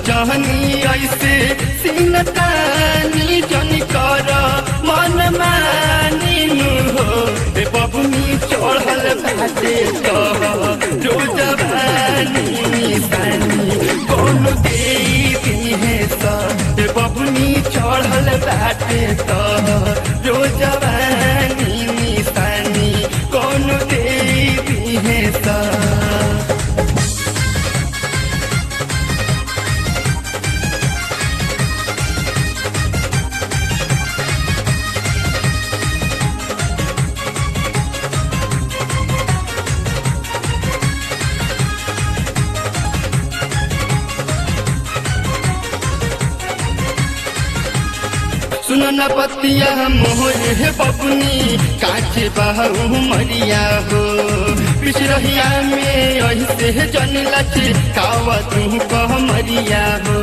जहनी ऐसे सीनतानी जनी कर मन मानी हो ए बबुनी चढ़ल बाटे तो जो जवानी निशानी कौन देवी है सा ए बबुनी चढ़ल बाटे तो जो जवानी निशानी कौन देवी है सा। सुनो न पतिया मोहर है बबुनी काचे बहू मरिया हो पिछ रहिया में ऐसे जन लच कावा तू कह मरिया हो।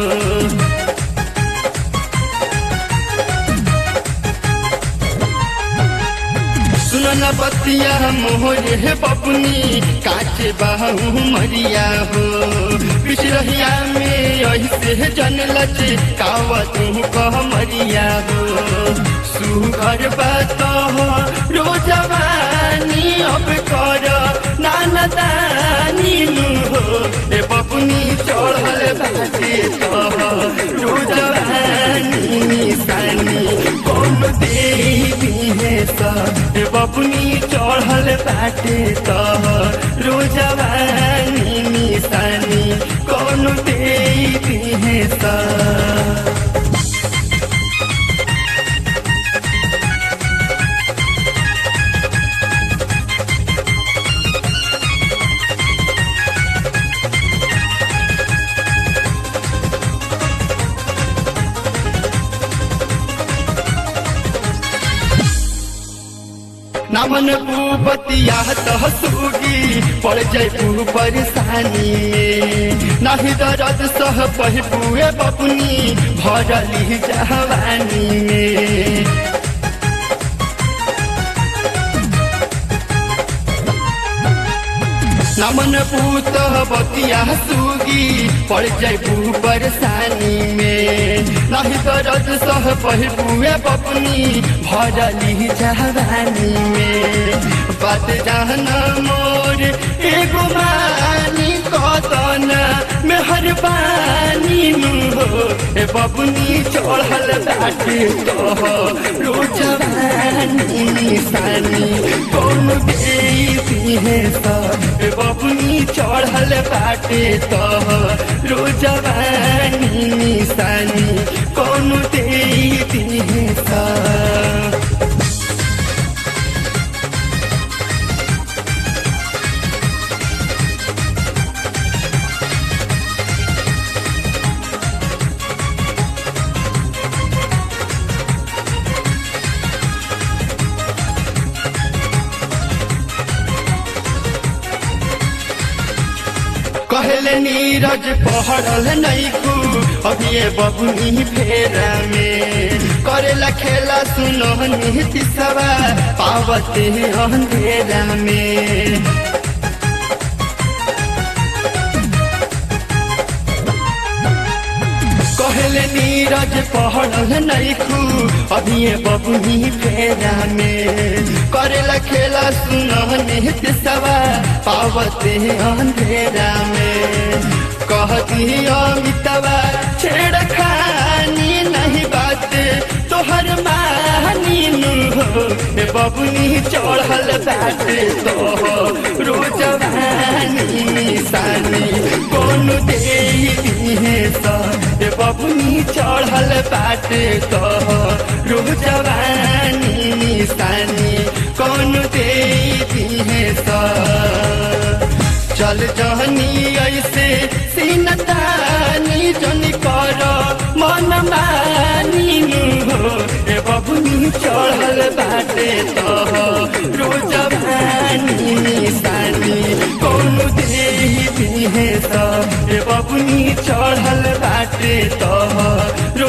सुनो न पतिया मोहर है बबुनी काचे बहू मरिया हो पिछ रहिया में ऐसे जन लच कावा तू कह मरिया हो। सुघर बात हो रोजवानी अब कर नानदानी हो ए बबुनी चढ़ल बाटे तो रोजवानी निशानी कौन देवी है सा ए बबुनी चढ़ल बाटे तो रोजवानी निशानी कौन देवी है सा। नामन पूपतिया तहसूगी पड़ जयपू परेशानी में नाही दर्द सह पहुए बबुनी भरली जवानी में। नमन पूत बतिया सूगी पड़ जयपू परेशानी में नहीं दर्द सह पहुए बबुनी भरली जवानी में। बात जाना मोर एगो मानी कदन मेहरबानी हो ए बबुनी चढ़ल बाटे तो रोजवानी निशानी कौन देवी है सा ए बबुनी चढ़ल बाटे तो रोजवानी निशानी कौन देवी है सा। कहले नीरज पहड़ल नैकू अभी बबुनी फेरा में करेला खेला सुनो नीति सवा पावते अंधेरा में। कहले नीरज पहड़ल नैकू अभी बबुनी फेरा में करेला खेला सुनो नीति सवा पावते अंधेरा में। कहती अमितवा छेड़खानी नहीं बात तोहर मानी हो ए बबुनी चढ़ल बाटे तो रोजवानी निशानी कौन देवी है सा ए बबुनी चढ़ल बाटे तो रोजवानी निशानी कौन देवी है सा। चल जहनी ऐसे सीनतानी जनी कर मन मानी हो ए बबुनी चढ़ल बाटे तो रोजवानी निशानी कौन देवी है सा ए बबुनी चढ़ल बाटे तो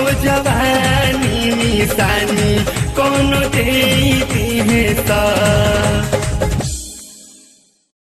रोजवानी निशानी कौन देवी है सा।